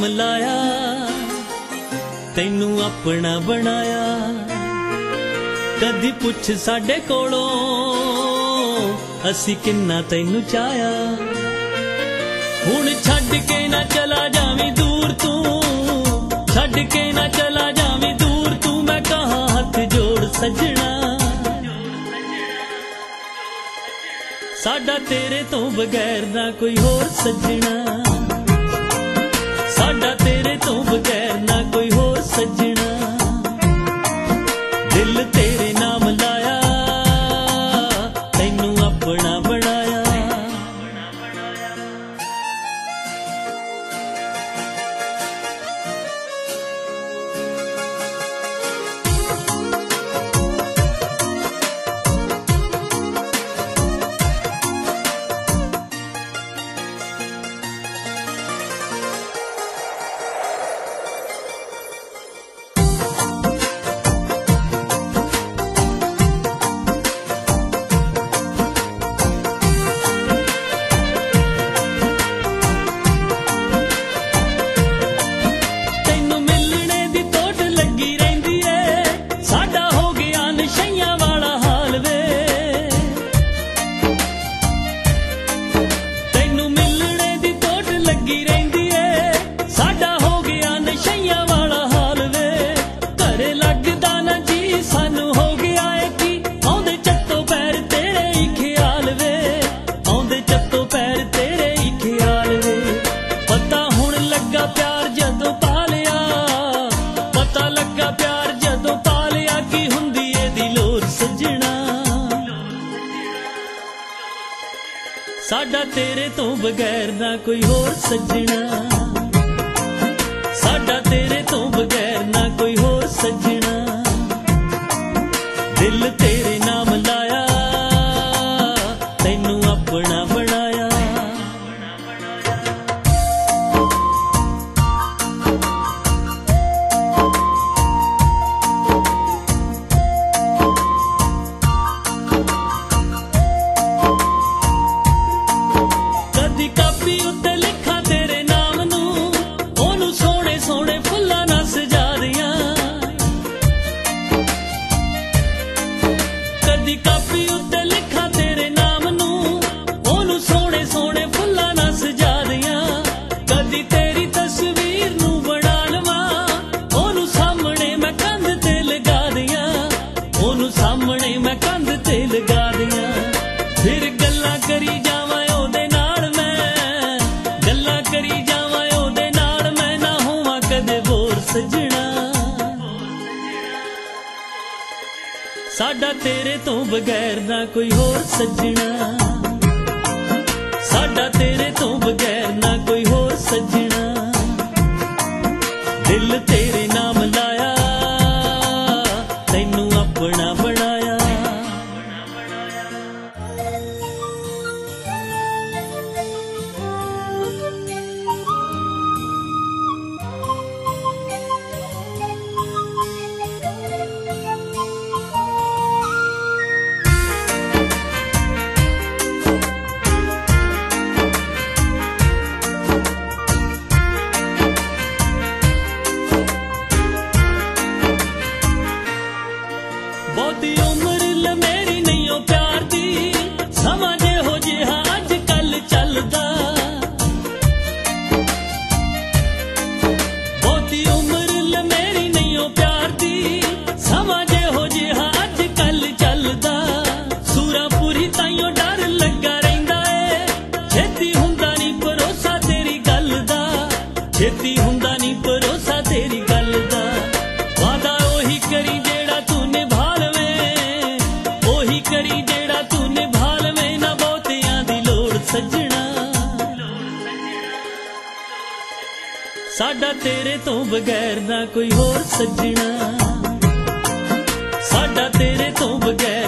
नाम लाया, तैनू अपना बनाया। कदी पुछ साडे कोलों असी किन्ना तैनू चाया। हुण छड्ड के ना चला जावीं दूर तू, छड्ड के ना चला जावीं दूर तू। मैं कहां हथ जोड़ सजना, साडा तेरे तो बगैर ना कोई होर सजना, साडा तेरे तो बगैर ना कोई होर सजना। दिल तेरे नाम लाया, तैनू अपना बनाया। साडा तेरे तो बगैर ना कोई होर सजना, साडा तेरे तो बगैर ना कोई होर सजना। दिल तेरे नाम लाया, तैनू अपना बनाया। कापी उत्ते लिखा तेरे नाम नू, ओनू सोने सोने फुल्लां नाल सजा दियां। कदी कापी उत्ते लिखा तेरे नाम नू, ओनू सोने सोने फुल्लां नाल सजा दियां। कदी तेरी तस्वीर नू बना लवां, ओनू सामने मैं कंध ते लगा दियां, ओनू सामने मैं कंध ते लगा दियां। फिर गल्लां करी जावां ओदे नाल, गल्लां करी जावां ओदे नाल, मैं ना होवां कदे बोर सजना। साडा तेरे तो बगैर ना कोई होर सजना, साडा तेरे तो बगैर ना कोई होर सजना। दिल तेरे नाम लाया, तैनू अपना बनाया। बहुती उम्र ल मेरी नहीं हो प्यार दी, समा जेहो जिहा अज कल चलदा। बहुती उम्र ल मेरी नहीं हो प्यार दी, समा जेहो जिहा अज कल चलदा। सूरापुरी ताइयों डर लगा रहिंदा ए, छेती हुंदा नहीं भरोसा तेरी गल दा, छेती हुंदा नहीं भरोसा तेरी गल दा। वादा ओही करी जेड़ा तू निभा करी जेड़ा तू निभा लवें, ना बहुतियां दी लोड़ सजना। साडा तेरे तो बगैर ना कोई होर सजना, साडा तेरे तो बगैर